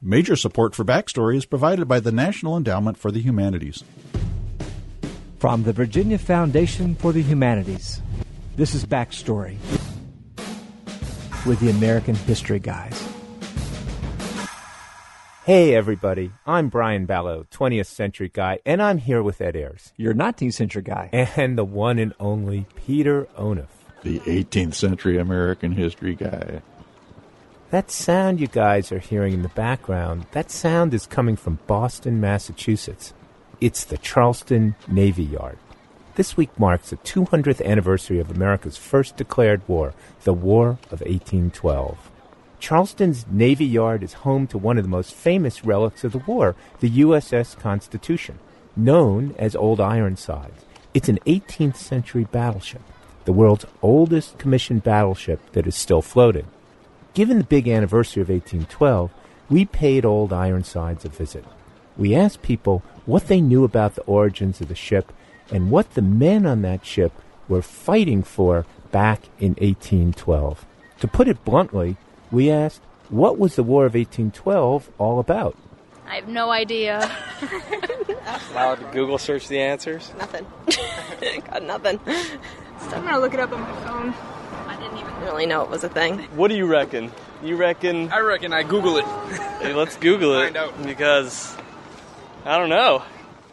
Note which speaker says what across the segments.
Speaker 1: Major support for Backstory is provided by the National Endowment for the Humanities.
Speaker 2: From the Virginia Foundation for the Humanities, this is Backstory with the American History Guys.
Speaker 3: Hey everybody, I'm Brian Ballo, 20th Century Guy, and I'm here with Ed Ayers.
Speaker 2: Your 19th Century Guy.
Speaker 3: And the one and only Peter Onuf.
Speaker 1: The 18th Century American History Guy.
Speaker 3: That sound you guys are hearing in the background, that sound is coming from Boston, Massachusetts. It's the Charleston Navy Yard. This week marks the 200th anniversary of America's first declared war, the War of 1812. Charleston's Navy Yard is home to one of the most famous relics of the war, the USS Constitution, known as Old Ironsides. It's an 18th century battleship, the world's oldest commissioned battleship that is still floating. Given the big anniversary of 1812, we paid Old Ironsides a visit. We asked people what they knew about the origins of the ship and what the men on that ship were fighting for back in 1812. To put it bluntly, we asked, what was the War of 1812 all about?
Speaker 4: I have no idea.
Speaker 5: Allowed to Google search the answers?
Speaker 6: Nothing. Got nothing.
Speaker 4: I'm going to look it up on my phone.
Speaker 6: I didn't even really know it was a thing.
Speaker 5: What do you reckon? You reckon?
Speaker 7: I reckon I Google it.
Speaker 5: Hey, let's Google it.
Speaker 7: Find out.
Speaker 5: Because I don't know.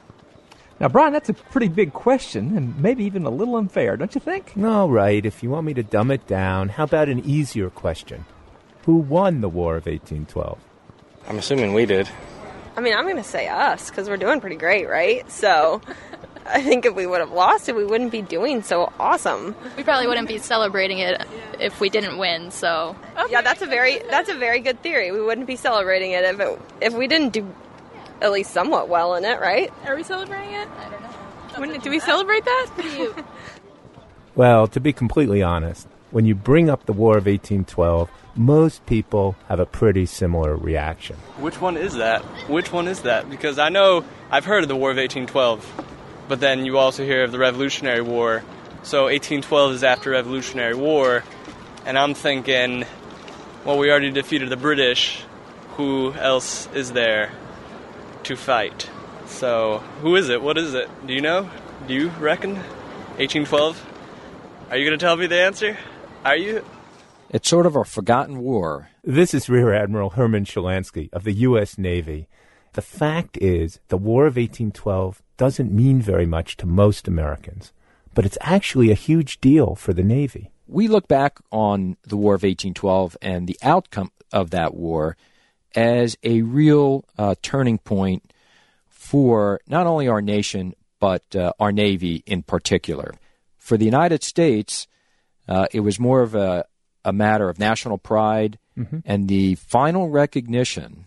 Speaker 2: Now, Brian, that's a pretty big question and maybe even a little unfair, don't you think?
Speaker 3: All right, if you want me to dumb it down, how about an easier question? Who won the War of 1812?
Speaker 5: I'm assuming we did.
Speaker 6: I mean, I'm going to say us, because we're doing pretty great, right? So I think if we would have lost it, we wouldn't be doing so awesome.
Speaker 4: We probably wouldn't be celebrating it if we didn't win, so...
Speaker 6: Okay. Yeah, that's a very good theory. We wouldn't be celebrating it if we didn't do at least somewhat well in it, right?
Speaker 4: Are we celebrating it? I don't know. Do we celebrate that?
Speaker 3: Well, to be completely honest, when you bring up the War of 1812, most people have a pretty similar reaction.
Speaker 5: Which one is that? Which one is that? Because I know I've heard of the War of 1812, but then you also hear of the Revolutionary War. So 1812 is after Revolutionary War, and I'm thinking, well, we already defeated the British. Who else is there to fight? So who is it? What is it? Do you know? Do you reckon? 1812? Are you going to tell me the answer? Are you?
Speaker 8: It's sort of a forgotten war.
Speaker 3: This is Rear Admiral Herman Shalansky of the U.S. Navy. The fact is, the War of 1812 doesn't mean very much to most Americans, but it's actually a huge deal for the Navy.
Speaker 8: We look back on the War of 1812 and the outcome of that war as a real turning point for not only our nation, but our Navy in particular. For the United States, it was more of a matter of national pride and the final recognition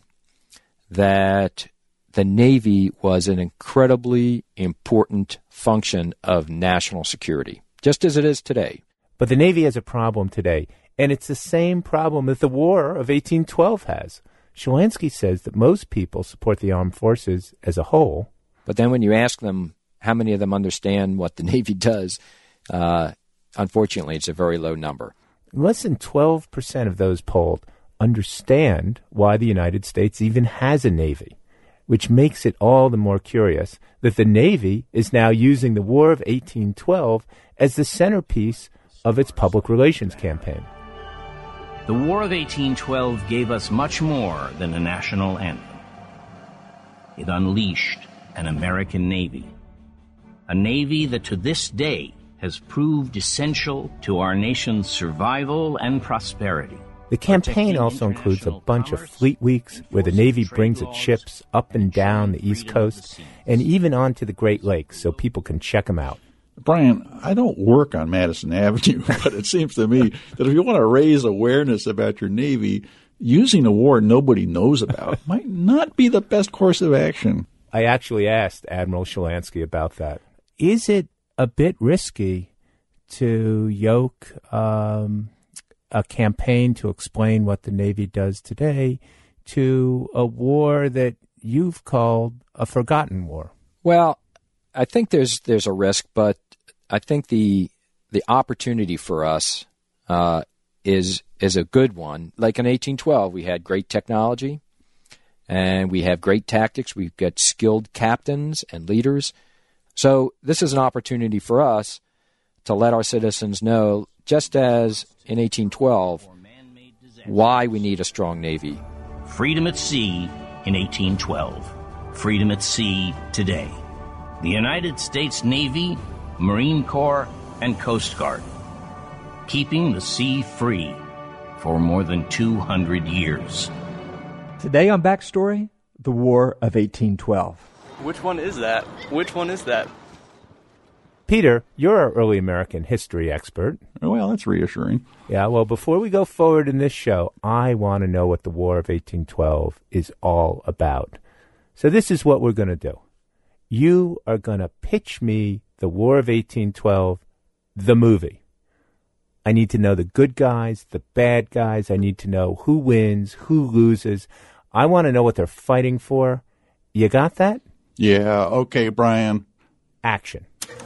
Speaker 8: that the Navy was an incredibly important function of national security, just as it is today.
Speaker 3: But the Navy has a problem today, and it's the same problem that the War of 1812 has. Shalansky says that most people support the armed forces as a whole.
Speaker 8: But then when you ask them how many of them understand what the Navy does, unfortunately, it's a very low number.
Speaker 3: Less than 12% of those polled understand why the United States even has a Navy, which makes it all the more curious that the Navy is now using the War of 1812 as the centerpiece of its public relations campaign.
Speaker 9: The War of 1812 gave us much more than a national anthem. It unleashed an American Navy, a Navy that to this day has proved essential to our nation's survival and prosperity.
Speaker 3: The campaign also includes a bunch of fleet weeks where the Navy brings its ships up and down the East Coast and even onto the Great Lakes so people can check them out.
Speaker 1: Brian, I don't work on Madison Avenue, but it seems to me that if you want to raise awareness about your Navy, using a war nobody knows about might not be the best course of action.
Speaker 3: I actually asked Admiral Shalansky about that. Is it a bit risky to yoke a campaign to explain what the Navy does today to a war that you've called a forgotten war?
Speaker 8: Well, I think there's a risk, but I think the opportunity for us is a good one. Like in 1812, we had great technology, and we have great tactics. We've got skilled captains and leaders. So this is an opportunity for us to let our citizens know, just as in 1812, why we need a strong Navy.
Speaker 9: Freedom at sea in 1812. Freedom at sea today. The United States Navy, Marine Corps, and Coast Guard. Keeping the sea free for more than 200 years.
Speaker 2: Today on Backstory, the War of 1812.
Speaker 5: Which one is that? Which one is that?
Speaker 3: Peter, you're our early American history expert.
Speaker 1: Well, that's reassuring.
Speaker 3: Yeah, well, before we go forward in this show, I want to know what the War of 1812 is all about. So this is what we're going to do. You are going to pitch me the War of 1812, the movie. I need to know the good guys, the bad guys. I need to know who wins, who loses. I want to know what they're fighting for. You got that?
Speaker 1: Yeah, okay, Brian.
Speaker 3: Action.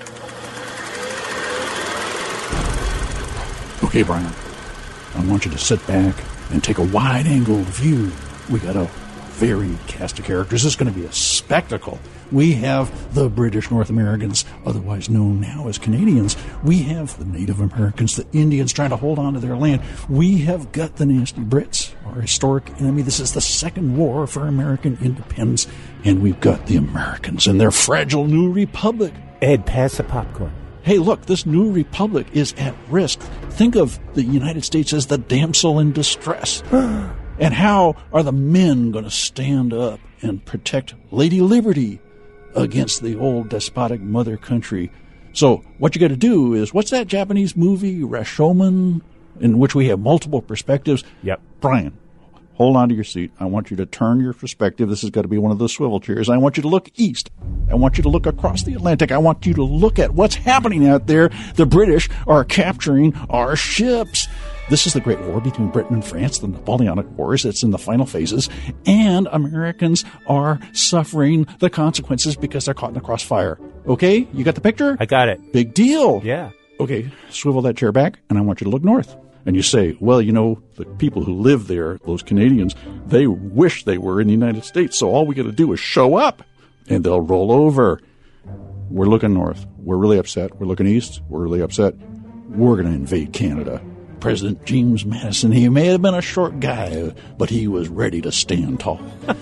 Speaker 1: Okay, Brian, I want you to sit back and take a wide-angle view. We got a varied cast of characters. This is going to be a spectacle. We have the British North Americans, otherwise known now as Canadians. We have the Native Americans, the Indians trying to hold on to their land. We have got the nasty Brits, our historic enemy. This is the second war for American independence. And we've got the Americans and their fragile new republic.
Speaker 3: Ed, pass the popcorn.
Speaker 1: Hey, look, this new republic is at risk. Think of the United States as the damsel in distress. And how are the men going to stand up and protect Lady Liberty against the old despotic mother country? So what you got to do is, what's that Japanese movie, Rashomon, in which we have multiple perspectives?
Speaker 3: Yep.
Speaker 1: Brian, hold on to your seat. I want you to turn your perspective. This has got to be one of those swivel chairs. I want you to look east. I want you to look across the Atlantic. I want you to look at what's happening out there. The British are capturing our ships. This is the Great War between Britain and France, the Napoleonic Wars. It's in the final phases. And Americans are suffering the consequences because they're caught in the crossfire. Okay? You got the picture?
Speaker 3: I got it.
Speaker 1: Big deal.
Speaker 3: Yeah.
Speaker 1: Okay, swivel that chair back, and I want you to look north. And you say, well, you know, the people who live there, those Canadians, they wish they were in the United States, so all we got to do is show up, and they'll roll over. We're looking north. We're really upset. We're looking east. We're really upset. We're going to invade Canada. President James Madison, he may have been a short guy, but he was ready to stand tall.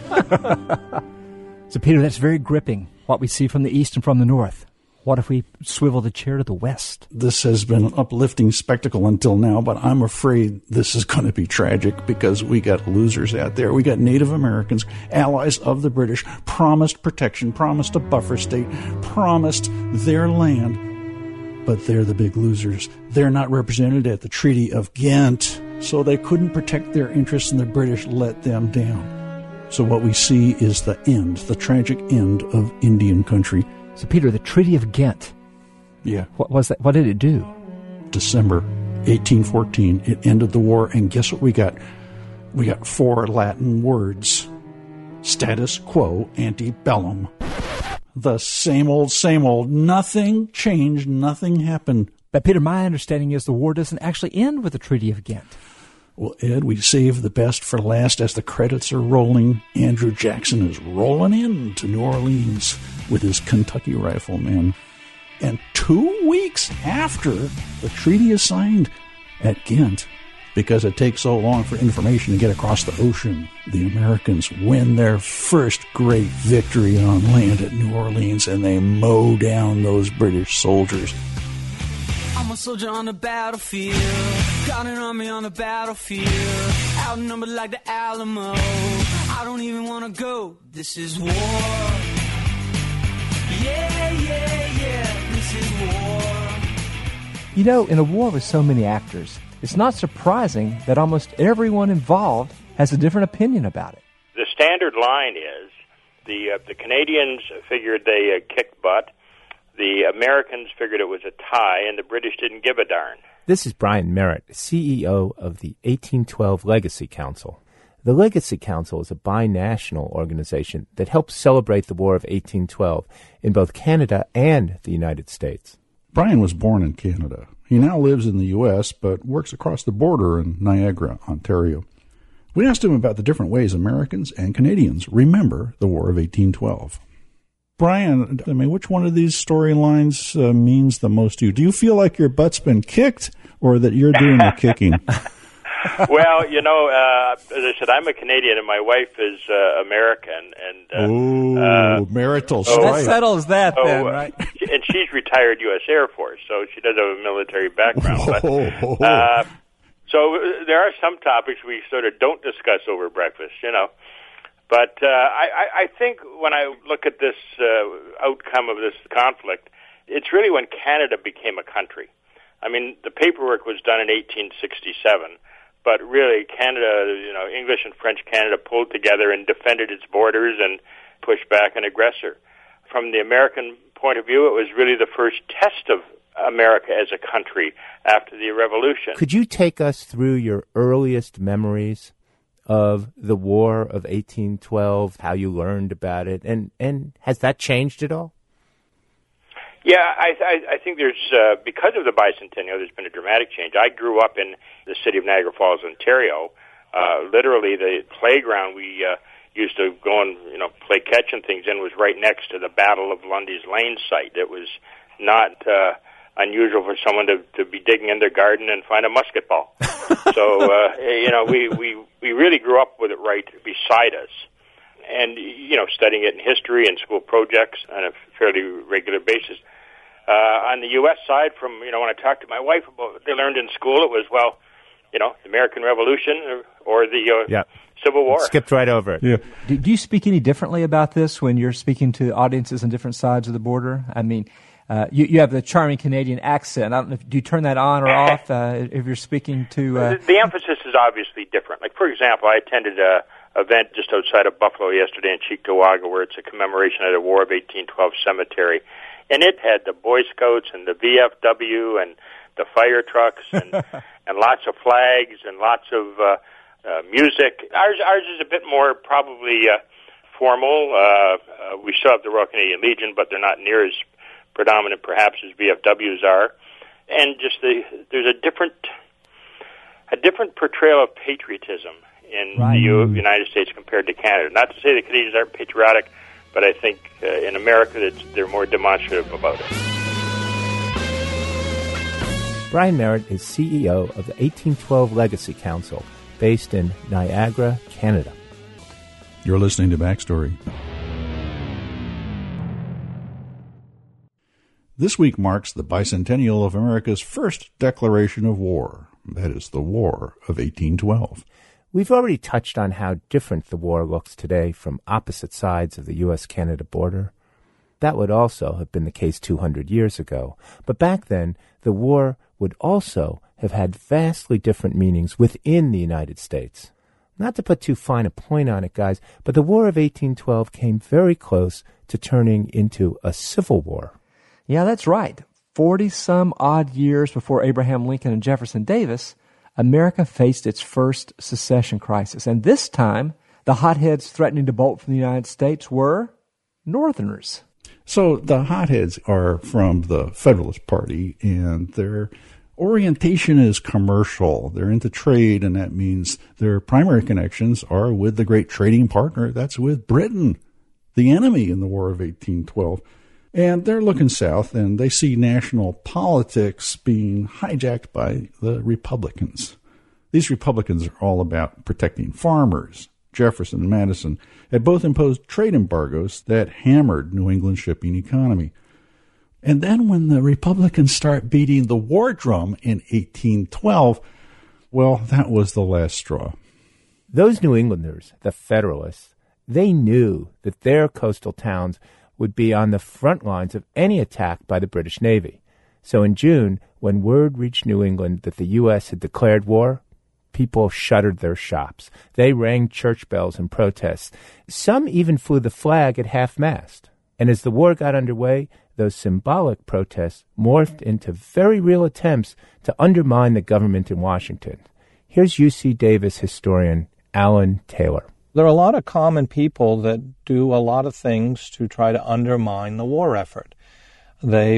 Speaker 2: So, Peter, that's very gripping, what we see from the east and from the north. What if we swivel the chair to the west?
Speaker 1: This has been an uplifting spectacle until now, but I'm afraid this is going to be tragic because we got losers out there. We got Native Americans, allies of the British, promised protection, promised a buffer state, promised their land, but they're the big losers. They're not represented at the Treaty of Ghent, so they couldn't protect their interests, and the British let them down. So what we see is the end, the tragic end of Indian country.
Speaker 2: So, Peter, the Treaty of Ghent.
Speaker 1: Yeah.
Speaker 2: What was that? What did it do?
Speaker 1: December 1814, it ended the war, and guess what we got? We got 4 Latin words. Status quo ante bellum. The same old, nothing changed, nothing happened.
Speaker 2: But, Peter, my understanding is the war doesn't actually end with the Treaty of Ghent.
Speaker 1: Well, Ed, we saved the best for last. As the credits are rolling, Andrew Jackson is rolling in to New Orleans with his Kentucky Riflemen. And 2 weeks after the treaty is signed at Ghent, because it takes so long for information to get across the ocean, the Americans win their first great victory on land at New Orleans, and they mow down those British soldiers.
Speaker 7: I'm a soldier on the battlefield, got an army on the battlefield, outnumbered like the Alamo. I don't even want to go. This is war. Yeah, this is war.
Speaker 2: You know, in a war with so many actors, it's not surprising that almost everyone involved has a different opinion about it.
Speaker 10: The standard line is the Canadians figured they kicked butt. The Americans figured it was a tie, and the British didn't give a darn.
Speaker 3: This is Brian Merritt, CEO of the 1812 Legacy Council. The Legacy Council is a binational organization that helps celebrate the War of 1812 in both Canada and the United States.
Speaker 1: Brian was born in Canada. He now lives in the U.S., but works across the border in Niagara, Ontario. We asked him about the different ways Americans and Canadians remember the War of 1812. Brian, I mean, which one of these storylines means the most to you? Do you feel like your butt's been kicked or that you're doing the kicking?
Speaker 10: Well, you know, as I said, I'm a Canadian and my wife is American. And
Speaker 1: marital
Speaker 2: strife. That settles that then, right?
Speaker 10: And she's retired U.S. Air Force, so she does have a military background. So there are some topics we sort of don't discuss over breakfast, you know. But I think when I look at this outcome of this conflict, it's really when Canada became a country. I mean, the paperwork was done in 1867, but really Canada, you know, English and French Canada pulled together and defended its borders and pushed back an aggressor. From the American point of view, it was really the first test of America as a country after the Revolution.
Speaker 3: Could you take us through your earliest memories of the War of 1812, how you learned about it, and has that changed at all?
Speaker 10: Yeah, I think there's, because of the bicentennial, there's been a dramatic change. I grew up in the city of Niagara Falls, Ontario. Literally, the playground we used to go and, you know, play catch and things in was right next to the Battle of Lundy's Lane site. It was not unusual for someone to be digging in their garden and find a musket ball. So, you know, we really grew up with it right beside us. And, you know, studying it in history and school projects on a fairly regular basis. On the U.S. side, from, you know, when I talked to my wife about what they learned in school, it was, well, you know, the American Revolution or the Civil War.
Speaker 3: Skipped right over it.
Speaker 2: Yeah. Do you speak any differently about this when you're speaking to audiences on different sides of the border? I mean, you have the charming Canadian accent. I don't know, do you turn that on or off if you're speaking to...
Speaker 10: The emphasis is obviously different. Like, for example, I attended an event just outside of Buffalo yesterday in Cheektowaga where it's a commemoration of the War of 1812 cemetery. And it had the Boy Scouts and the VFW and the fire trucks and and lots of flags and lots of music. Ours is a bit more probably formal. We still have the Royal Canadian Legion, but they're not near as predominant perhaps as VFWs are. And just there's a different portrayal of patriotism in the United States compared to Canada. Not to say the Canadians aren't patriotic, but I think in America they're more demonstrative about it.
Speaker 3: Brian Merritt is CEO of the 1812 Legacy Council, based in Niagara, Canada.
Speaker 1: You're listening to Backstory. This week marks the bicentennial of America's first declaration of war. That is the War of 1812.
Speaker 3: We've already touched on how different the war looks today from opposite sides of the U.S.-Canada border. That would also have been the case 200 years ago. But back then, the war would also have had vastly different meanings within the United States. Not to put too fine a point on it, guys, but the War of 1812 came very close to turning into a civil war.
Speaker 2: Yeah, that's right. 40-some odd years before Abraham Lincoln and Jefferson Davis, America faced its first secession crisis. And this time, the hotheads threatening to bolt from the United States were Northerners.
Speaker 1: So the hotheads are from the Federalist Party, and their orientation is commercial. They're into trade, and that means their primary connections are with the great trading partner. That's with Britain, the enemy in the War of 1812. And they're looking south, and they see national politics being hijacked by the Republicans. These Republicans are all about protecting farmers. Jefferson and Madison had both imposed trade embargoes that hammered New England's shipping economy. And then when the Republicans start beating the war drum in 1812, well, that was the last straw.
Speaker 3: Those New Englanders, the Federalists, they knew that their coastal towns would be on the front lines of any attack by the British Navy. So in June, when word reached New England that the U.S. had declared war, people shuttered their shops. They rang church bells in protest. Some even flew the flag at half-mast. And as the war got underway, those symbolic protests morphed into very real attempts to undermine the government in Washington. Here's UC Davis historian Alan Taylor.
Speaker 11: There are a lot of common people that do a lot of things to try to undermine the war effort. They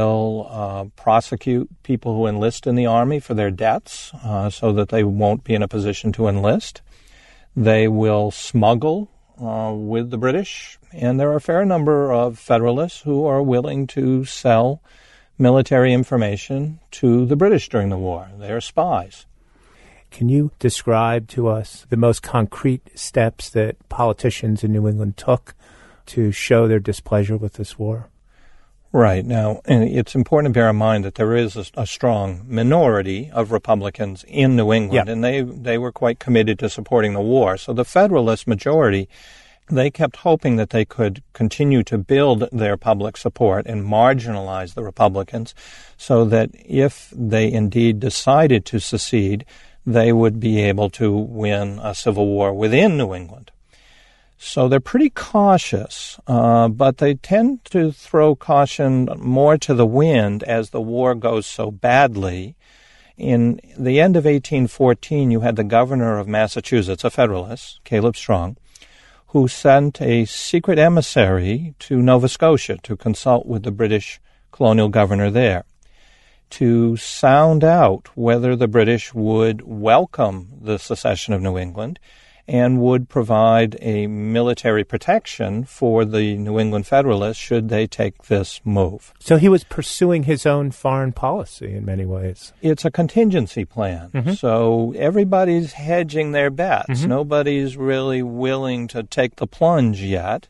Speaker 11: will prosecute people who enlist in the Army for their debts so that they won't be in a position to enlist. They will smuggle with the British, and there are a fair number of Federalists who are willing to sell military information to the British during the war. They are spies.
Speaker 3: Can you describe to us the most concrete steps that politicians in New England took to show their displeasure with this war?
Speaker 11: Right. Now, and it's important to bear in mind that there is a strong minority of Republicans in New England, and they were quite committed to supporting the war. So the Federalist majority, they kept hoping that they could continue to build their public support and marginalize the Republicans so that if they indeed decided to secede, they would be able to win a civil war within New England. So they're pretty cautious, but they tend to throw caution more to the wind as the war goes so badly. In the end of 1814, you had the governor of Massachusetts, a Federalist, Caleb Strong, who sent a secret emissary to Nova Scotia to consult with the British colonial governor there, to sound out whether the British would welcome the secession of New England and would provide a military protection for the New England Federalists should they take this move.
Speaker 3: So he was pursuing his own foreign policy in many ways.
Speaker 11: It's a contingency plan. Mm-hmm. So everybody's hedging their bets. Mm-hmm. Nobody's really willing to take the plunge yet.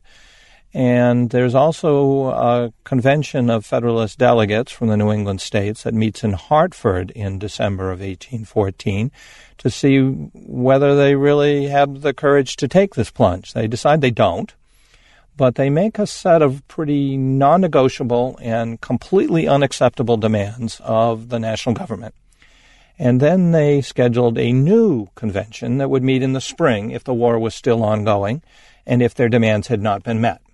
Speaker 11: And there's also a convention of Federalist delegates from the New England states that meets in Hartford in December of 1814 to see whether they really have the courage to take this plunge. They decide they don't, but they make a set of pretty non-negotiable and completely unacceptable demands of the national government. And then they scheduled a new convention that would meet in the spring if the war was still ongoing and if their demands had not been met.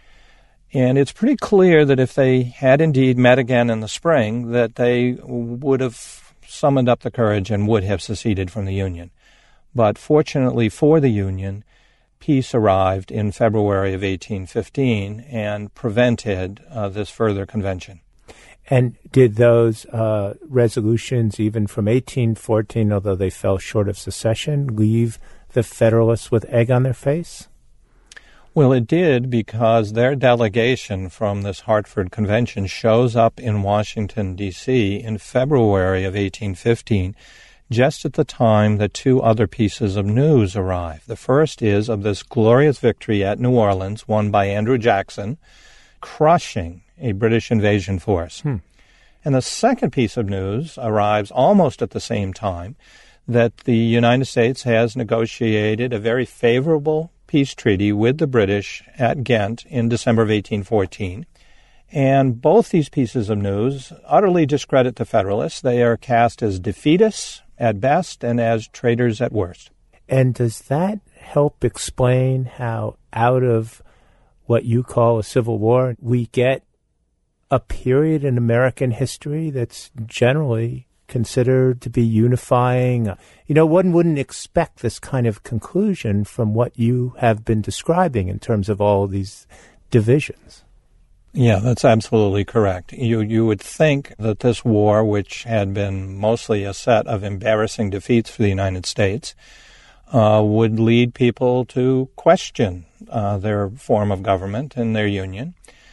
Speaker 11: And it's pretty clear that if they had indeed met again in the spring, that they would have summoned up the courage and would have seceded from the Union. But fortunately for the Union, peace arrived in February of 1815 and prevented this further convention.
Speaker 3: And did those resolutions, even from 1814, although they fell short of secession, leave the Federalists with egg on their face?
Speaker 11: Well, it did, because their delegation from this Hartford Convention shows up in Washington, D.C. in February of 1815, just at the time that two other pieces of news arrive. The first is of this glorious victory at New Orleans, won by Andrew Jackson, crushing a British invasion force. And the second piece of news arrives almost at the same time, that the United States has negotiated a very favorable peace treaty with the British at Ghent in December of 1814. And both these pieces of news utterly discredit the Federalists. They are cast as defeatists at best and as traitors at worst.
Speaker 3: And does that help explain how out of what you call a civil war, we get a period in American history that's generally considered to be unifying? You know, one wouldn't expect this kind of conclusion from what you have been describing in terms of all these divisions.
Speaker 11: Yeah, that's absolutely correct. You would think that this war, which had been mostly a set of embarrassing defeats for the United States, would lead people to question their form of government and their union.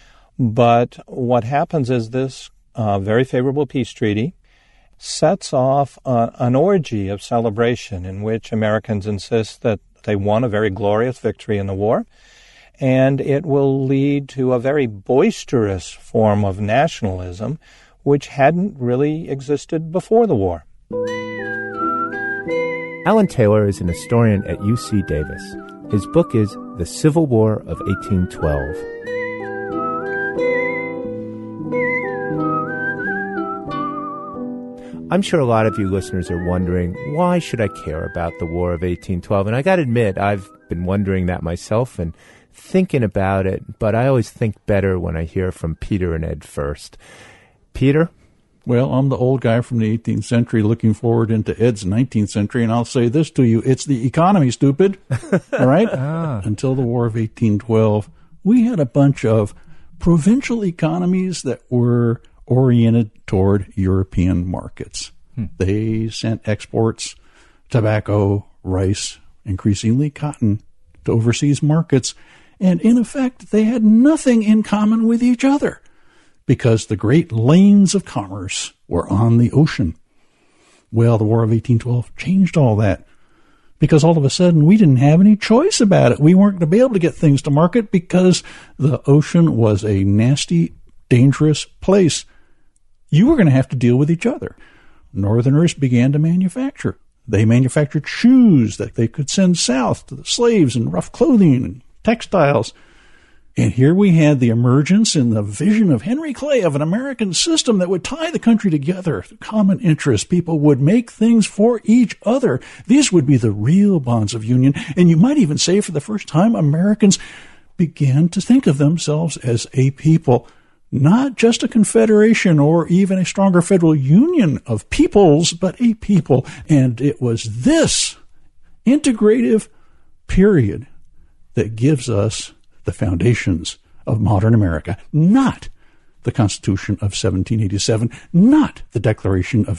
Speaker 11: But what happens is this very favorable peace treaty sets off an orgy of celebration in which Americans insist that they won a very glorious victory in the war, and it will lead to a very boisterous form of nationalism which hadn't really existed before the war.
Speaker 3: Alan Taylor is an historian at UC Davis. His book is The Civil War of 1812. I'm sure a lot of you listeners are wondering, why should I care about the War of 1812? And I got to admit, I've been wondering that myself and thinking about it, but I always think better when I hear from Peter and Ed first. Peter?
Speaker 1: Well, I'm the old guy from the 18th century looking forward into Ed's 19th century, and I'll say this to you. It's the economy, stupid. All right? Until the War of 1812, we had a bunch of provincial economies that were oriented toward European markets. They sent exports, tobacco, rice, increasingly cotton to overseas markets, and in effect, they had nothing in common with each other because the great lanes of commerce were on the ocean. Well, the War of 1812 changed all that because all of a sudden we didn't have any choice about it. We weren't going to be able to get things to market because the ocean was a nasty, dangerous place. You were going to have to deal with each other. Northerners began to manufacture. They manufactured shoes that they could send south to the slaves and rough clothing and textiles. And here we had the emergence in the vision of Henry Clay of an American system that would tie the country together through common interests. People would make things for each other. These would be the real bonds of union. And you might even say for the first time, Americans began to think of themselves as a people, not just a confederation or even a stronger federal union of peoples, but a people. And it was this integrative period that gives us the foundations of modern America, not the Constitution of 1787, not the Declaration of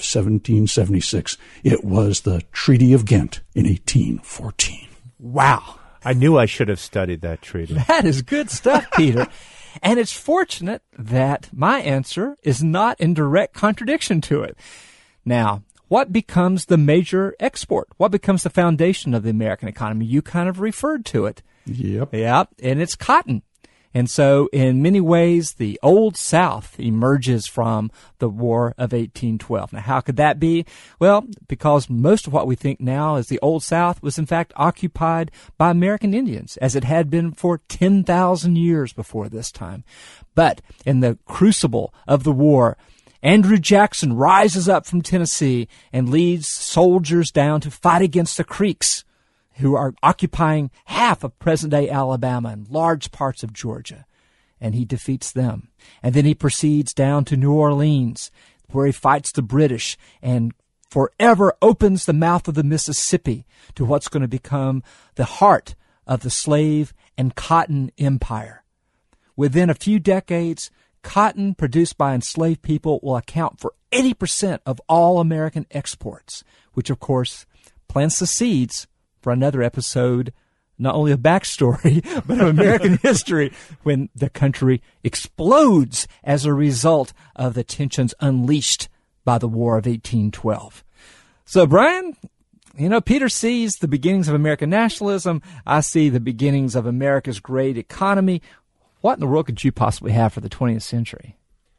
Speaker 1: 1776. It was the Treaty of Ghent in 1814.
Speaker 2: Wow.
Speaker 3: I knew I should have studied that treaty.
Speaker 2: That is good stuff, Peter. And it's fortunate that my answer is not in direct contradiction to it. Now, what becomes the major export? What becomes the foundation of the American economy? You kind of referred to it.
Speaker 1: Yep.
Speaker 2: And it's cotton. And so in many ways, the Old South emerges from the War of 1812. Now, how could that be? Well, because most of what we think now as the Old South was in fact occupied by American Indians, as it had been for 10,000 years before this time. But in the crucible of the war, Andrew Jackson rises up from Tennessee and leads soldiers down to fight against the Creeks, who are occupying half of present-day Alabama and large parts of Georgia. And he defeats them. And then he proceeds down to New Orleans, where he fights the British and forever opens the mouth of the Mississippi to what's going to become the heart of the slave and cotton empire. Within a few decades, cotton produced by enslaved people will account for 80% of all American exports, which, of course, plants the seeds for another episode, not only of backstory, but of American history, when the country explodes as a result of the tensions unleashed by the War of 1812. So, Brian, Peter sees the beginnings of American nationalism. I see the beginnings of America's great economy. What in the world could you possibly have for the 20th century?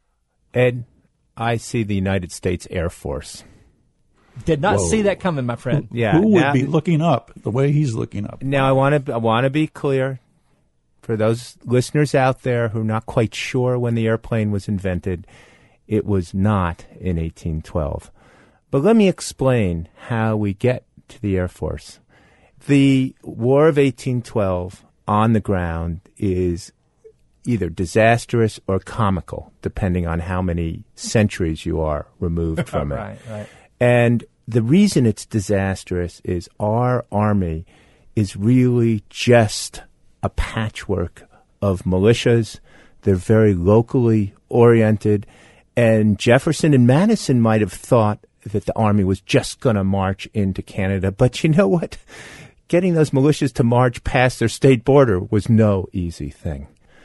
Speaker 3: Ed, I see the United States Air Force.
Speaker 2: Did not see that coming, my friend.
Speaker 1: Who would be looking up the way he's looking up?
Speaker 3: Now, I want to be clear for those listeners out there who are not quite sure when the airplane was invented. It was not in 1812. But let me explain how we get to the Air Force. The War of 1812 on the ground is either disastrous or comical, depending on how many centuries you are removed from it.
Speaker 2: Right.
Speaker 3: And the reason it's disastrous is our army is really just a patchwork of militias. They're very locally oriented. And Jefferson and Madison might have thought that the army was just going to march into Canada. But you know what? Getting those militias to march past their state border was no easy thing.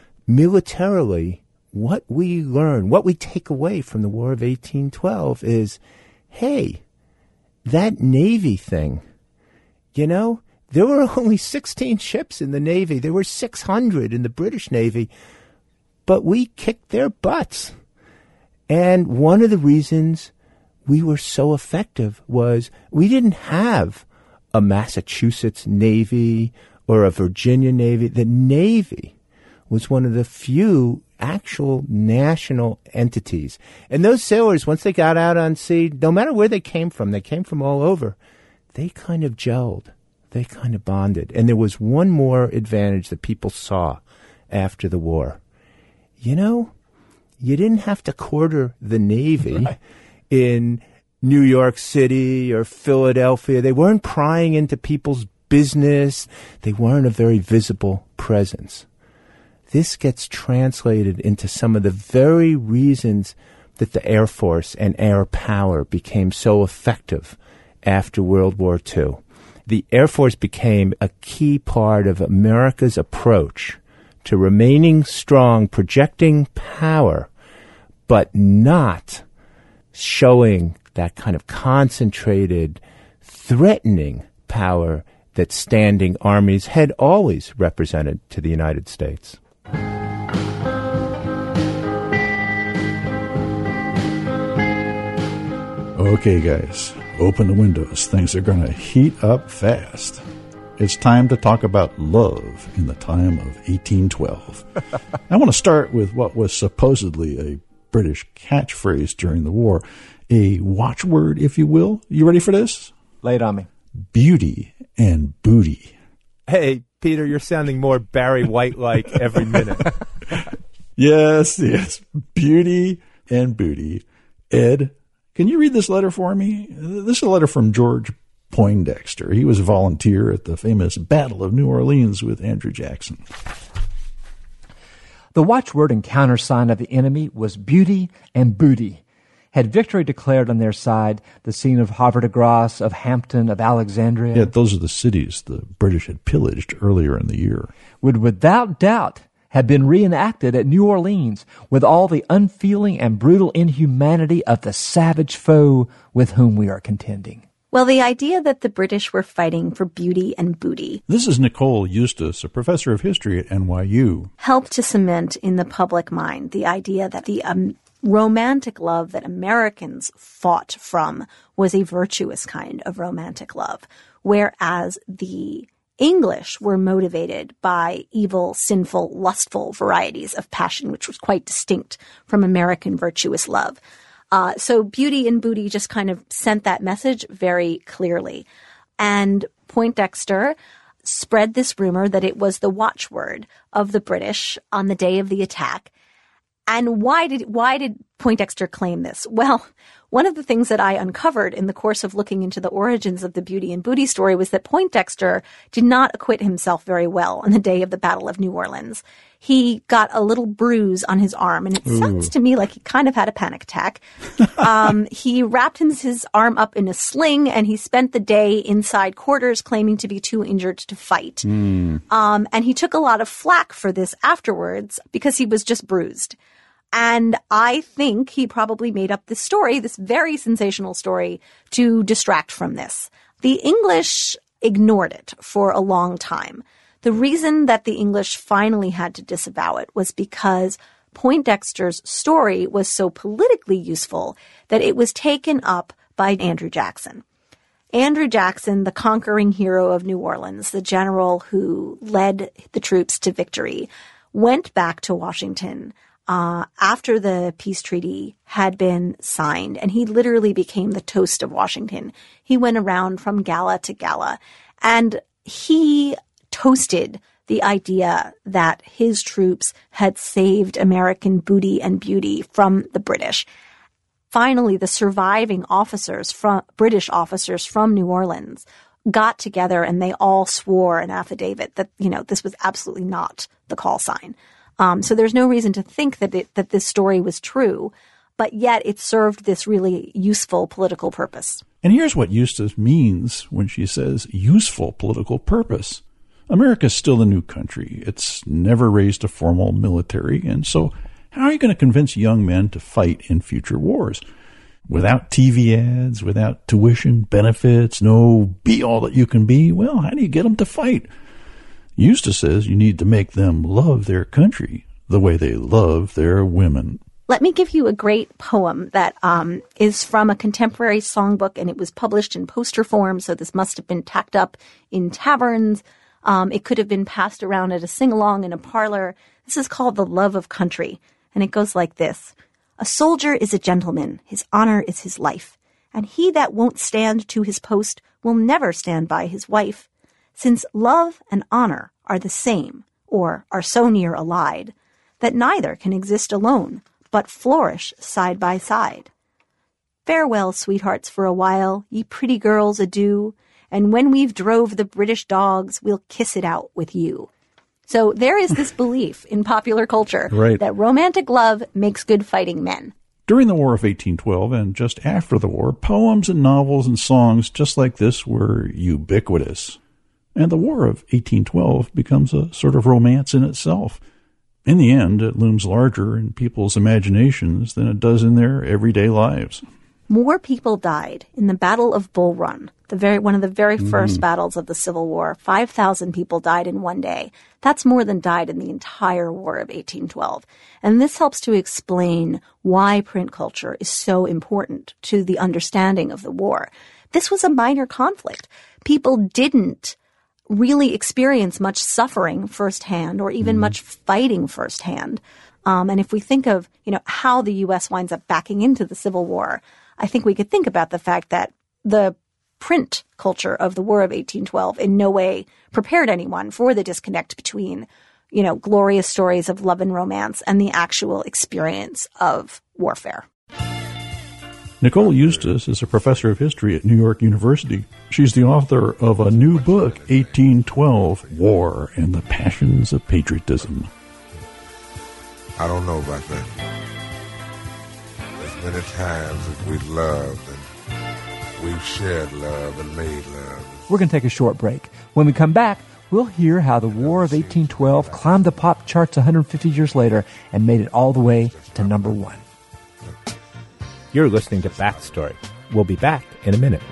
Speaker 3: Militarily, what we learn, what we take away from the War of 1812 is, hey, that Navy thing, there were only 16 ships in the Navy. There were 600 in the British Navy, but we kicked their butts. And one of the reasons we were so effective was we didn't have a Massachusetts Navy or a Virginia Navy. The Navy was one of the few actual national entities. And those sailors, once they got out on sea, no matter where they came from all over, they kind of gelled. They kind of bonded. And there was one more advantage that people saw after the war. You didn't have to quarter the Navy in New York City or Philadelphia. They weren't prying into people's business. They weren't a very visible presence. This gets translated into some of the very reasons that the Air Force and air power became so effective after World War II. the Air Force became a key part of America's approach to remaining strong, projecting power, but not showing that kind of concentrated, threatening power that standing armies had always represented to the United States.
Speaker 1: Okay, guys, open the windows. Things are going to heat up fast. It's time to talk about love in the time of 1812. I want to start with what was supposedly a British catchphrase during the war, a watchword, if you will. You ready for this?
Speaker 2: Lay it on me.
Speaker 1: Beauty and booty.
Speaker 3: Hey, Peter, you're sounding more Barry White-like every minute.
Speaker 1: Yes. Beauty and booty. Ed, can you read this letter for me? This is a letter from George Poindexter. He was a volunteer at the famous Battle of New Orleans with Andrew Jackson.
Speaker 2: The watchword and countersign of the enemy was beauty and booty. Had victory declared on their side, the scene of Havre de Grace, of Hampton, of Alexandria,
Speaker 1: Yeah, those are the cities the British had pillaged earlier in the year,
Speaker 2: would without doubt have been reenacted at New Orleans with all the unfeeling and brutal inhumanity of the savage foe with whom we are contending.
Speaker 12: Well, the idea that the British were fighting for beauty and booty.
Speaker 1: This is Nicole Eustace, a professor of history at NYU.
Speaker 12: Helped to cement in the public mind the idea that the romantic love that Americans fought from was a virtuous kind of romantic love, whereas the English were motivated by evil, sinful, lustful varieties of passion, which was quite distinct from American virtuous love. So beauty and booty just kind of sent that message very clearly. And Poindexter spread this rumor that it was the watchword of the British on the day of the attack. And why did Poindexter claim this? Well, one of the things that I uncovered in the course of looking into the origins of the beauty and booty story was that Poindexter did not acquit himself very well on the day of the Battle of New Orleans. He got a little bruise on his arm, and it sounds to me like he kind of had a panic attack. He wrapped his arm up in a sling, and he spent the day inside quarters claiming to be too injured to fight. And he took a lot of flack for this afterwards because he was just bruised. And I think he probably made up this story, this very sensational story, to distract from this. The English ignored it for a long time. The reason that the English finally had to disavow it was because Poindexter's story was so politically useful that it was taken up by Andrew Jackson. Andrew Jackson, the conquering hero of New Orleans, the general who led the troops to victory, went back to Washington after the peace treaty had been signed, and he literally became the toast of Washington. He went around from gala to gala, and he toasted the idea that his troops had saved American booty and beauty from the British. Finally, the surviving British officers from New Orleans got together, and they all swore an affidavit that, this was absolutely not the call sign. So there's no reason to think that this story was true, but yet it served this really useful political purpose.
Speaker 1: And here's what Eustace means when she says useful political purpose. America's still a new country. It's never raised a formal military, and so how are you going to convince young men to fight in future wars? Without TV ads, without tuition, benefits, no be all that you can be, well, how do you get them to fight? Eustace says you need to make them love their country the way they love their women.
Speaker 12: Let me give you a great poem that is from a contemporary songbook, and it was published in poster form, so this must have been tacked up in taverns. It could have been passed around at a sing-along in a parlor. This is called The Love of Country, and it goes like this. A soldier is a gentleman, his honor is his life, and he that won't stand to his post will never stand by his wife. Since love and honor are the same, or are so near allied, that neither can exist alone, but flourish side by side. Farewell, sweethearts, for a while, ye pretty girls, adieu, and when we've drove the British dogs, we'll kiss it out with you. So there is this belief in popular culture that romantic love makes good fighting men.
Speaker 1: During the War of 1812 and just after the war, poems and novels and songs just like this were ubiquitous. And the War of 1812 becomes a sort of romance in itself. In the end, it looms larger in people's imaginations than it does in their everyday lives.
Speaker 12: More people died in the Battle of Bull Run, one of the very first battles of the Civil War. 5,000 people died in one day. That's more than died in the entire War of 1812. And this helps to explain why print culture is so important to the understanding of the war. This was a minor conflict. People didn't really experience much suffering firsthand or even much fighting firsthand. And if we think of, how the U.S. winds up backing into the Civil War, I think we could think about the fact that the print culture of the War of 1812 in no way prepared anyone for the disconnect between, glorious stories of love and romance and the actual experience of warfare.
Speaker 1: Nicole Eustace is a professor of history at New York University. She's the author of a new book, 1812, War and the Passions of Patriotism.
Speaker 13: I don't know about that. As many times as we've loved and we've shared love and made love.
Speaker 2: We're going to take a short break. When we come back, we'll hear how the War of 1812 climbed the pop charts 150 years later and made it all the way to number 1.
Speaker 3: You're listening to Backstory. We'll be back in a minute.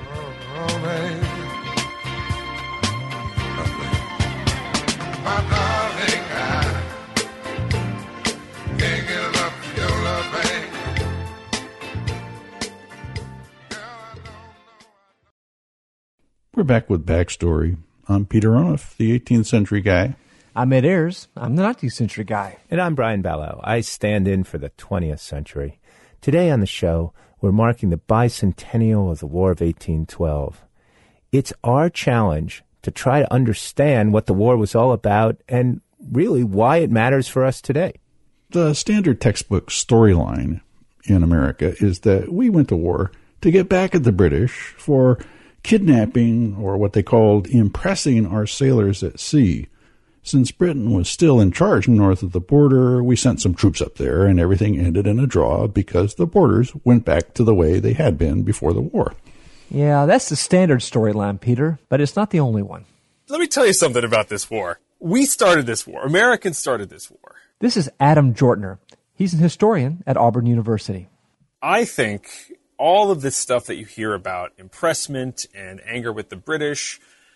Speaker 1: We're back with Backstory. I'm Peter Onuf, the 18th century guy.
Speaker 2: I'm Ed Ayers. I'm the 19th century guy.
Speaker 3: And I'm Brian Ballow. I stand in for the 20th century. Today on the show, we're marking the bicentennial of the War of 1812. It's our challenge to try to understand what the war was all about and really why it matters for us today.
Speaker 1: The standard textbook storyline in America is that we went to war to get back at the British for kidnapping, or what they called impressing, our sailors at sea. Since Britain was still in charge north of the border, we sent some troops up there, and everything ended in a draw because the borders went back to the way they had been before the war.
Speaker 2: Yeah, that's the standard storyline, Peter, but it's not the only one.
Speaker 14: Let me tell you something about this war. We started this war. Americans started this war.
Speaker 2: This is Adam Jortner. He's an historian at Auburn University.
Speaker 14: I think all of this stuff that you hear about, impressment and anger with the British,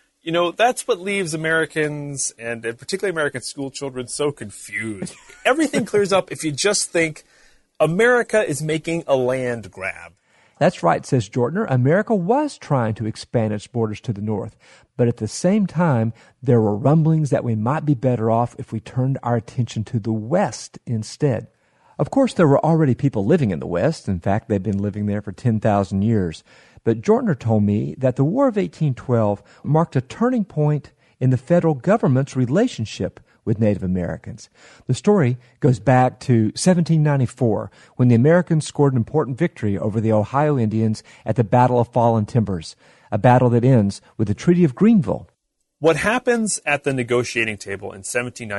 Speaker 14: that's what leaves Americans, and particularly American school children, so confused. Everything clears up if you just think America is making a land grab.
Speaker 2: That's right, says Jortner. America was trying to expand its borders to the north, but at the same time, there were rumblings that we might be better off if we turned our attention to the west instead. Of course, there were already people living in the west. In fact, they'd been living there for 10,000 years. But Jortner told me that the War of 1812 marked a turning point in the federal government's relationship with Native Americans. The story goes back to 1794, when the Americans scored an important victory over the Ohio Indians at the Battle of Fallen Timbers, a battle that ends with the Treaty of Greenville.
Speaker 14: What happens at the negotiating table in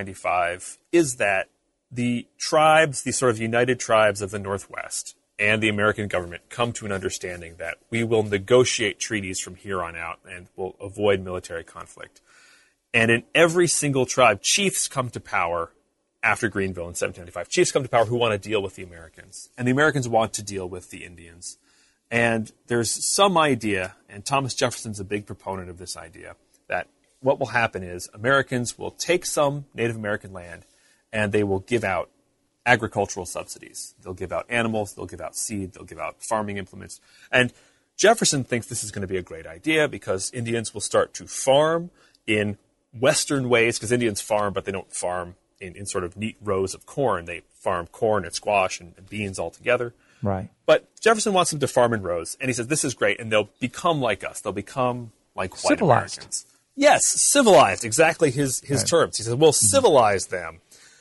Speaker 14: 1795 is that the tribes, the sort of united tribes of the Northwest, and the American government come to an understanding that we will negotiate treaties from here on out and will avoid military conflict. And in every single tribe, chiefs come to power after Greenville in 1795. Chiefs come to power who want to deal with the Americans. And the Americans want to deal with the Indians. And there's some idea, and Thomas Jefferson's a big proponent of this idea, that what will happen is Americans will take some Native American land and they will give out agricultural subsidies. They'll give out animals, they'll give out seed, they'll give out farming implements. And Jefferson thinks this is going to be a great idea because Indians will start to farm in Western ways, because Indians farm, but they don't farm in sort of neat rows of corn. They farm corn and squash and beans all together.
Speaker 2: Right.
Speaker 14: But Jefferson wants them to farm in rows, and he says this is great, and they'll become like us. They'll become like white
Speaker 2: civilized
Speaker 14: Americans. Yes, civilized, exactly his right. terms. He says, we'll civilize them.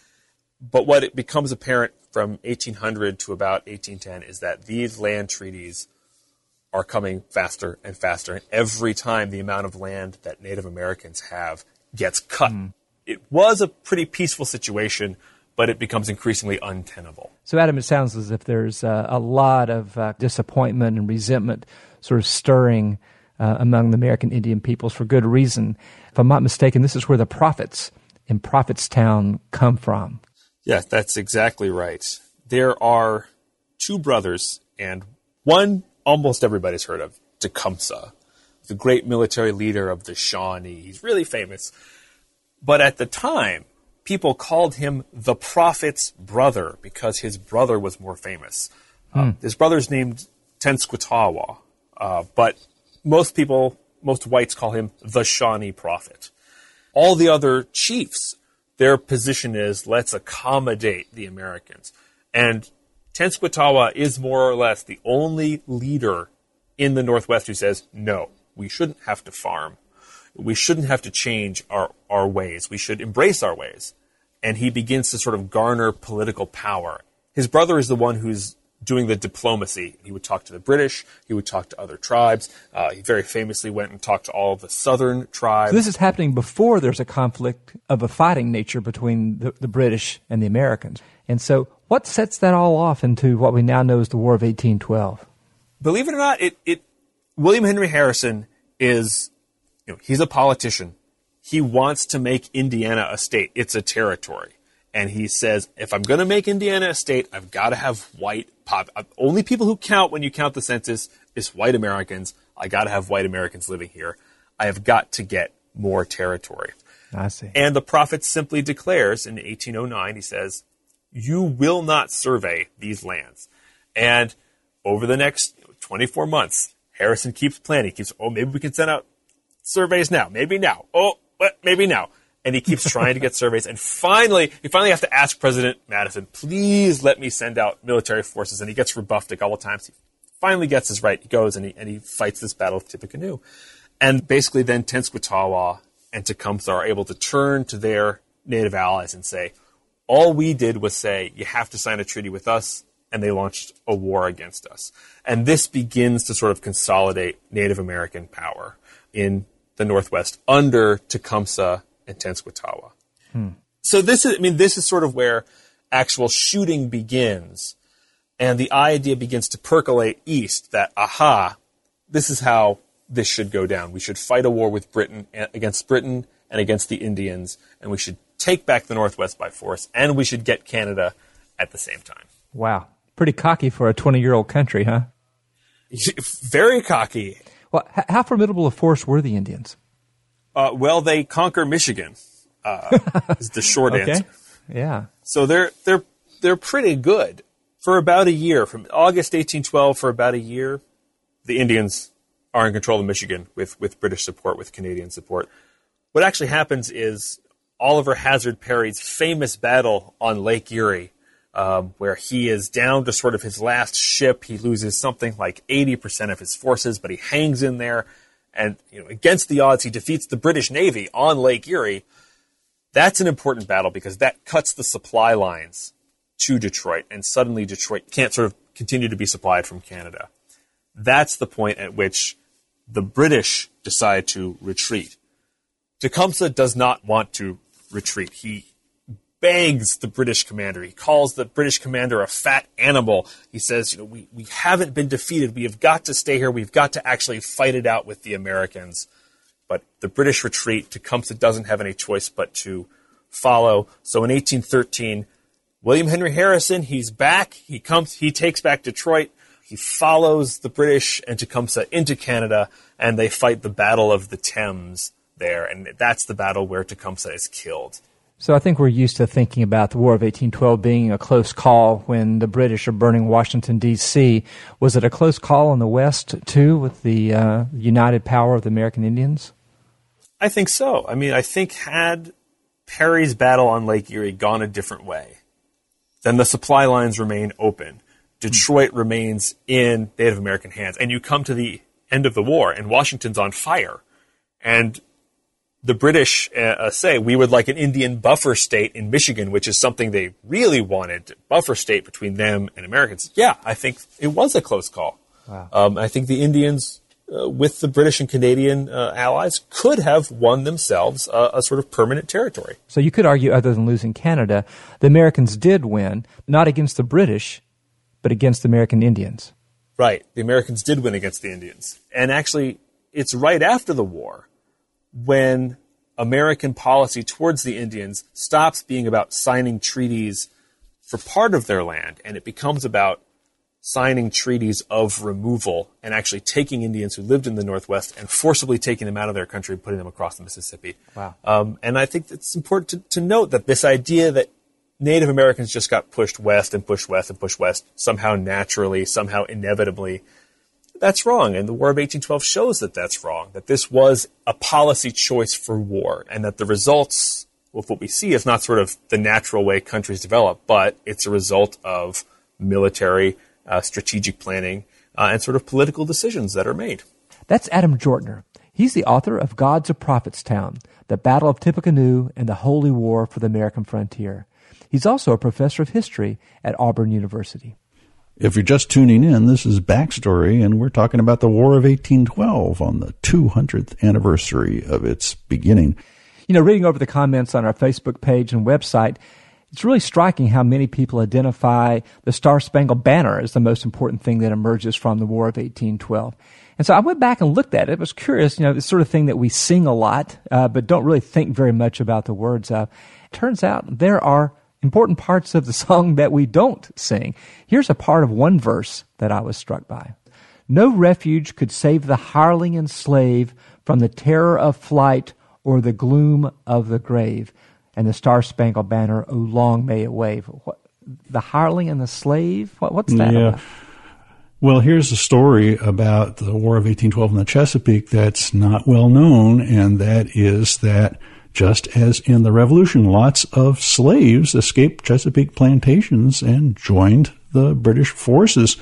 Speaker 14: But what it becomes apparent from 1800 to about 1810 is that these land treaties are coming faster and faster. And every time the amount of land that Native Americans have gets cut. It was a pretty peaceful situation, but it becomes increasingly untenable.
Speaker 2: So, Adam, it sounds as if there's a lot of disappointment and resentment sort of stirring among the American Indian peoples for good reason. If I'm not mistaken, this is where the prophets in Prophetstown come from.
Speaker 14: Yes, that's exactly right. There are two brothers, and one almost everybody's heard of, Tecumseh, the great military leader of the Shawnee. He's really famous. But at the time, people called him the prophet's brother because his brother was more famous. His brother's named Tenskwatawa, but most whites call him the Shawnee prophet. All the other chiefs, their position is, let's accommodate the Americans. And Tenskwatawa is more or less the only leader in the Northwest who says, no, we shouldn't have to farm. We shouldn't have to change our ways. We should embrace our ways. And he begins to sort of garner political power. His brother is the one who's doing the diplomacy. He would talk to the British. He would talk to other tribes. He very famously went and talked to all of the southern tribes.
Speaker 2: So this is happening before there's a conflict of a fighting nature between the British and the Americans. And so what sets that all off into what we now know as the War of 1812?
Speaker 14: Believe it or not, William Henry Harrison is, he's a politician. He wants to make Indiana a state. It's a territory. And he says, if I'm going to make Indiana a state, I've got to have white only people who count when you count the census is white Americans. I got to have white Americans living here. I have got to get more territory.
Speaker 2: I see.
Speaker 14: And the prophet simply declares in 1809, he says, you will not survey these lands. And over the next 24 months, Harrison keeps planning. He keeps, maybe we can send out surveys now. Maybe now. Maybe now. And he keeps trying to get surveys. And finally has to ask President Madison, please let me send out military forces. And he gets rebuffed a couple times. He finally gets his right. He goes and he fights this battle of Tippecanoe. And basically then Tenskwatawa and Tecumseh are able to turn to their native allies and say, all we did was say, you have to sign a treaty with us. And they launched a war against us. And this begins to sort of consolidate Native American power in the Northwest under Tecumseh and Tenskwatawa. So this is sort of where actual shooting begins. And the idea begins to percolate east that, this is how this should go down. We should fight a war with against Britain and against the Indians, and we should take back the Northwest by force, and we should get Canada at the same time.
Speaker 2: Wow. Pretty cocky for a 20-year-old country, huh?
Speaker 14: Very cocky.
Speaker 2: Well, how formidable a force were the Indians?
Speaker 14: Well, they conquer Michigan, is the short answer.
Speaker 2: Yeah.
Speaker 14: So they're pretty good. For about a year, from August 1812 for about a year, the Indians are in control of Michigan with British support, with Canadian support. What actually happens is Oliver Hazard Perry's famous battle on Lake Erie, where he is down to sort of his last ship. He loses something like 80% of his forces, but he hangs in there. And against the odds, he defeats the British Navy on Lake Erie. That's an important battle because that cuts the supply lines to Detroit, and suddenly Detroit can't sort of continue to be supplied from Canada. That's the point at which the British decide to retreat. Tecumseh does not want to retreat. He begs the British commander. He calls the British commander a fat animal. He says, we haven't been defeated. We have got to stay here. We've got to actually fight it out with the Americans. But the British retreat. Tecumseh doesn't have any choice but to follow. So in 1813, William Henry Harrison, he's back. He takes back Detroit. He follows the British and Tecumseh into Canada, and they fight the Battle of the Thames there. And that's the battle where Tecumseh is killed.
Speaker 2: So I think we're used to thinking about the War of 1812 being a close call when the British are burning Washington, D.C. Was it a close call in the West, too, with the united power of the American Indians?
Speaker 14: I think so. I think had Perry's battle on Lake Erie gone a different way, then the supply lines remain open. Detroit remains in Native American hands. And you come to the end of the war, and Washington's on fire. And the British say, we would like an Indian buffer state in Michigan, which is something they really wanted, buffer state between them and Americans. Yeah, I think it was a close call.
Speaker 2: Wow.
Speaker 14: I think the Indians with the British and Canadian allies, could have won themselves a sort of permanent territory.
Speaker 2: So you could argue, other than losing Canada, the Americans did win, not against the British, but against the American Indians.
Speaker 14: Right. The Americans did win against the Indians. And actually, it's right after the war when American policy towards the Indians stops being about signing treaties for part of their land, and it becomes about signing treaties of removal and actually taking Indians who lived in the Northwest and forcibly taking them out of their country and putting them across the Mississippi.
Speaker 2: Wow.
Speaker 14: And I think it's important to note that this idea that Native Americans just got pushed west and pushed west and pushed west somehow naturally, somehow inevitably, that's wrong. And the War of 1812 shows that that's wrong, that this was a policy choice for war, and that the results of what we see is not sort of the natural way countries develop, but it's a result of military, strategic planning, and sort of political decisions that are made.
Speaker 2: That's Adam Jortner. He's the author of Gods of Prophetstown, The Battle of Tippecanoe and the Holy War for the American Frontier. He's also a professor of history at Auburn University.
Speaker 1: If you're just tuning in, this is Backstory, and we're talking about the War of 1812 on the 200th anniversary of its beginning.
Speaker 2: You know, reading over the comments on our Facebook page and website, it's really striking how many people identify the Star-Spangled Banner as the most important thing that emerges from the War of 1812. And so I went back and looked at it. It was curious, the sort of thing that we sing a lot, but don't really think very much about the words of. It turns out there are important parts of the song that we don't sing. Here's a part of one verse that I was struck by. No refuge could save the hireling and slave from the terror of flight or the gloom of the grave. And the Star-Spangled Banner, oh, long may it wave. What, the hireling and the slave? What's that about?
Speaker 1: Well, here's a story about the War of 1812 in the Chesapeake that's not well known, and that is that just as in the Revolution, lots of slaves escaped Chesapeake plantations and joined the British forces.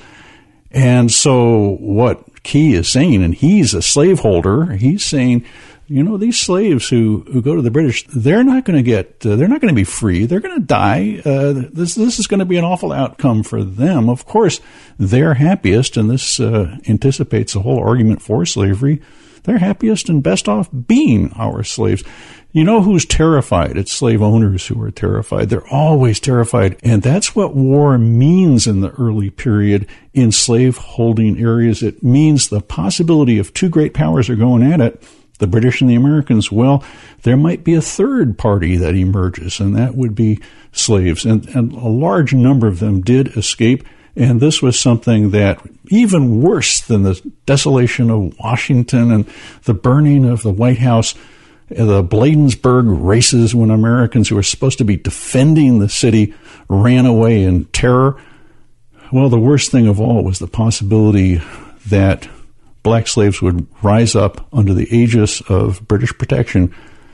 Speaker 1: And so what Key is saying, and he's a slaveholder, he's saying, these slaves who go to the British, they're not going to be free. They're going to die. This is going to be an awful outcome for them. Of course, they're happiest, and this anticipates the whole argument for slavery. They're happiest and best off being our slaves. You know who's terrified? It's slave owners who are terrified. They're always terrified. And that's what war means in the early period in slave-holding areas. It means the possibility of two great powers are going at it, the British and the Americans. Well, there might be a third party that emerges, and that would be slaves. And a large number of them did escape. And this was something that, even worse than the desolation of Washington and the burning of the White House, the Bladensburg races when Americans who were supposed to be defending the city ran away in terror. Well, the worst thing of all was the possibility that black slaves would rise up under the aegis of British protection,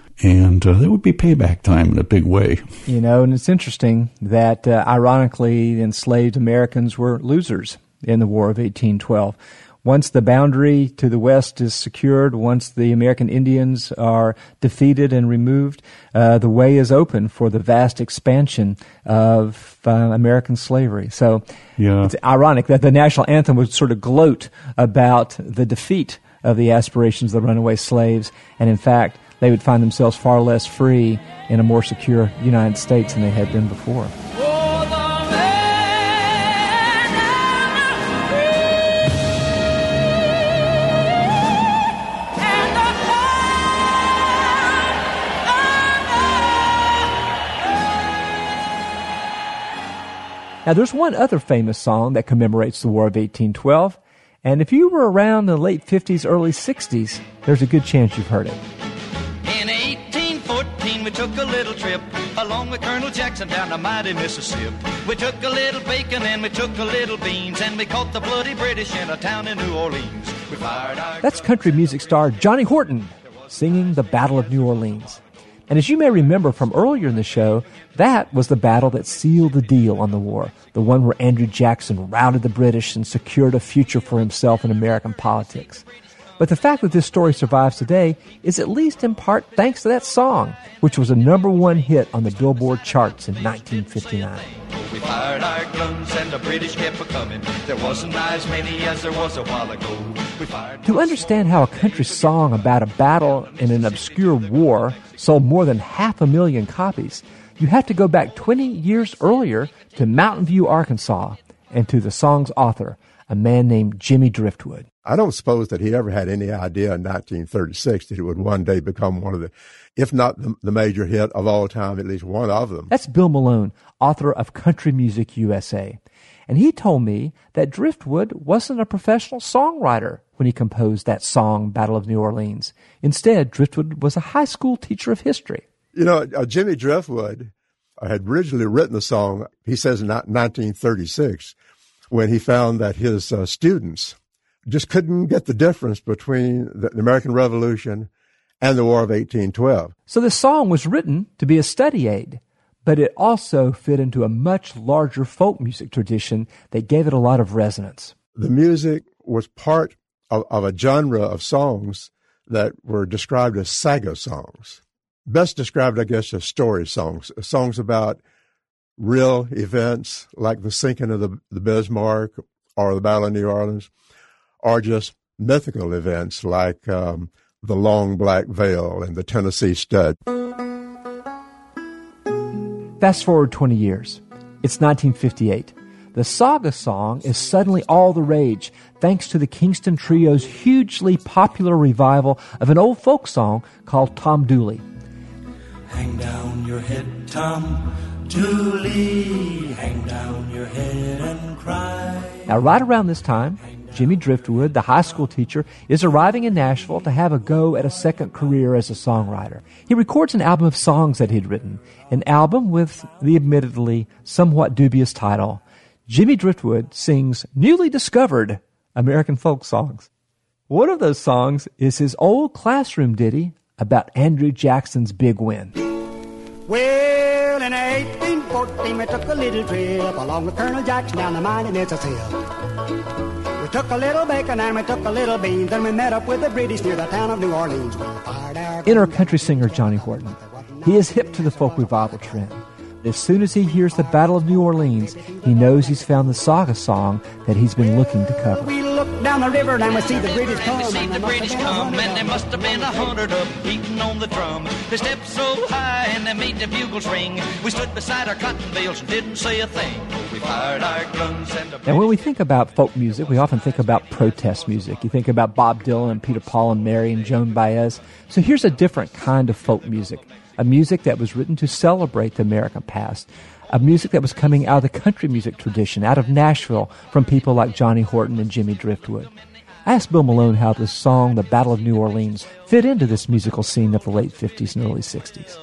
Speaker 1: and there would be payback time in a big way.
Speaker 2: And it's interesting that, ironically, enslaved Americans were losers in the War of 1812. Once the boundary to the west is secured, once the American Indians are defeated and removed, the way is open for the vast expansion of American slavery. So It's ironic that the national anthem would sort of gloat about the defeat of the aspirations of the runaway slaves, and in fact, they would find themselves far less free in a more secure United States than they had been before. Now, there's one other famous song that commemorates the War of 1812, and if you were around in the late 50s, early 60s, there's a good chance you've heard it.
Speaker 15: In 1814, we took a little trip along with Colonel Jackson down the mighty Mississippi. We took a little bacon and we took a little beans, and we caught the bloody British in a town in New Orleans. We fired our...
Speaker 2: That's country music star Johnny Horton singing The Battle of New Orleans. And as you may remember from earlier in the show, that was the battle that sealed the deal on the war, the one where Andrew Jackson routed the British and secured a future for himself in American politics. But the fact that this story survives today is at least in part thanks to that song, which was a #1 hit on the Billboard charts in 1959.
Speaker 15: We fired our guns and the British kept a-coming. There wasn't as many as there was a while ago. We fired.
Speaker 2: To understand how a country song about a battle in an obscure war sold more than 500,000 copies, you have to go back 20 years earlier to Mountain View, Arkansas, and to the song's author, a man named Jimmy Driftwood.
Speaker 16: I don't suppose that he ever had any idea in 1936 that it would one day become one of the, if not the major hit of all time, at least one of them.
Speaker 2: That's Bill Malone, author of Country Music USA. And he told me that Driftwood wasn't a professional songwriter when he composed that song, Battle of New Orleans. Instead, Driftwood was a high school teacher of history.
Speaker 16: You know, Jimmy Driftwood had originally written the song, he says in 1936, when he found that his students just couldn't get the difference between the American Revolution and the War of 1812.
Speaker 2: So the song was written to be a study aid, but it also fit into a much larger folk music tradition that gave it a lot of resonance.
Speaker 16: The music was part of a genre of songs that were described as saga songs. Best described, I guess, as story songs, songs about real events like the sinking of the Bismarck or the Battle of New Orleans, or just mythical events like the Long Black Veil and the Tennessee Stud.
Speaker 2: Fast forward 20 years. It's 1958. The saga song is suddenly all the rage thanks to the Kingston Trio's hugely popular revival of an old folk song called Tom Dooley.
Speaker 7: Hang down your head, Tom Dooley, hang down your head and cry.
Speaker 2: Now, right around this time, Jimmy Driftwood, the high school teacher, is arriving in Nashville to have a go at a second career as a songwriter. He records an album of songs that he'd written, an album with the admittedly somewhat dubious title, Jimmy Driftwood Sings Newly Discovered American Folk Songs. One of those songs is his old classroom ditty about Andrew Jackson's big win.
Speaker 17: Well, in 1814, we took a little trip along with Colonel Jackson down the Mighty Mississippi. We took a little bacon and we took a little beans, and we met up with the British near the town of New Orleans. We fired our...
Speaker 2: Enter country singer Johnny Horton. He is hip to the folk revival trend. As soon as he hears the Battle of New Orleans, he knows he's found the saga song that he's been looking to cover.
Speaker 17: We look down the river and we see the British come.
Speaker 15: We see the British come, and there must have been 100 of them beating on the drum. They stepped so high and they made the bugles ring. We stood beside our cotton bales and didn't say a thing. We fired our guns and...
Speaker 2: And when we think about folk music, we often think about protest music. You think about Bob Dylan and Peter, Paul and Mary and Joan Baez. So here's a different kind of folk music. A music that was written to celebrate the American past. A music that was coming out of the country music tradition, out of Nashville, from people like Johnny Horton and Jimmy Driftwood. I asked Bill Malone how the song The Battle of New Orleans fit into this musical scene of the late 50s and early 60s.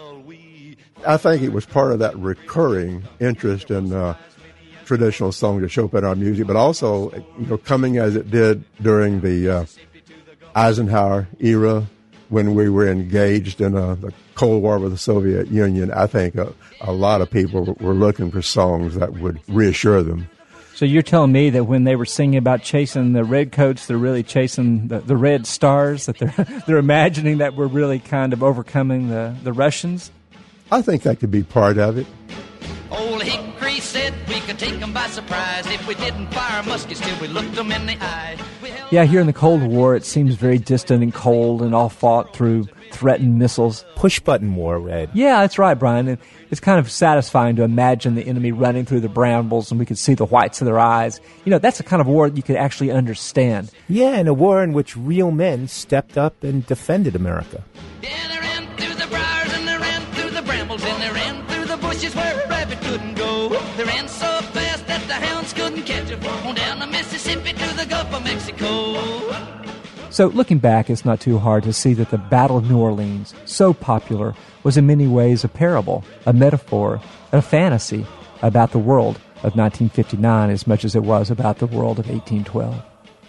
Speaker 16: I think it was part of that recurring interest in traditional songs that show up in our music, but also, coming as it did during the Eisenhower era, when we were engaged in the Cold War with the Soviet Union. I think a lot of people were looking for songs that would reassure them.
Speaker 2: So you're telling me that when they were singing about chasing the redcoats, they're really chasing the red stars, that they're imagining that we're really kind of overcoming the Russians?
Speaker 16: I think that could be part of it.
Speaker 15: Old Hickory said we could take them by surprise if we didn't fire muskets till we looked them in the eye.
Speaker 2: Yeah, here in the Cold War, it seems very distant and cold and all fought through threatened missiles.
Speaker 3: Push-button war, Red.
Speaker 2: Yeah, that's right, Brian. It's kind of satisfying to imagine the enemy running through the brambles and we could see the whites of their eyes. That's the kind of war that you could actually understand.
Speaker 3: Yeah, and a war in which real men stepped up and defended America.
Speaker 15: Yeah, they ran through the briars and they ran through the brambles and they ran through the bushes where a rabbit couldn't go. They ran so fast that the hounds couldn't catch them. On down the Mississippi to the Gulf of Mexico.
Speaker 2: So looking back, it's not too hard to see that the Battle of New Orleans, so popular, was in many ways a parable, a metaphor, a fantasy about the world of 1959 as much as it was about the world of 1812.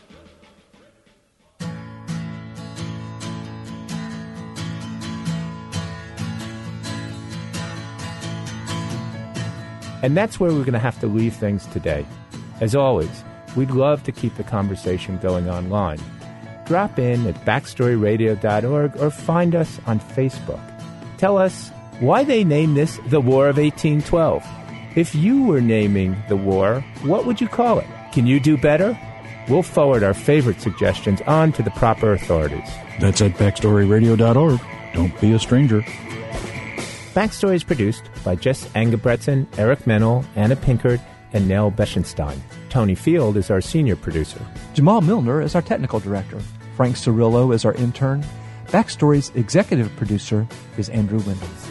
Speaker 3: And that's where we're going to have to leave things today. As always, we'd love to keep the conversation going online. Drop in at backstoryradio.org or find us on Facebook. Tell us why they named this the War of 1812. If you were naming the war, what would you call it? Can you do better? We'll forward our favorite suggestions on to the proper authorities.
Speaker 1: That's at backstoryradio.org. Don't be a stranger.
Speaker 3: Backstory is produced by Jess Engebretson, Eric Mennel, Anna Pinkard, and Nell Beschenstein. Tony Field is our senior producer.
Speaker 2: Jamal Milner is our technical director. Frank Cirillo is our intern. Backstory's executive producer is Andrew Wendell.